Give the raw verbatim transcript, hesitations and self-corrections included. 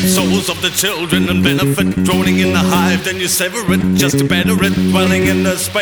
souls of the children and benefit, droning in the hive, then you sever it just to better it, dwelling in the space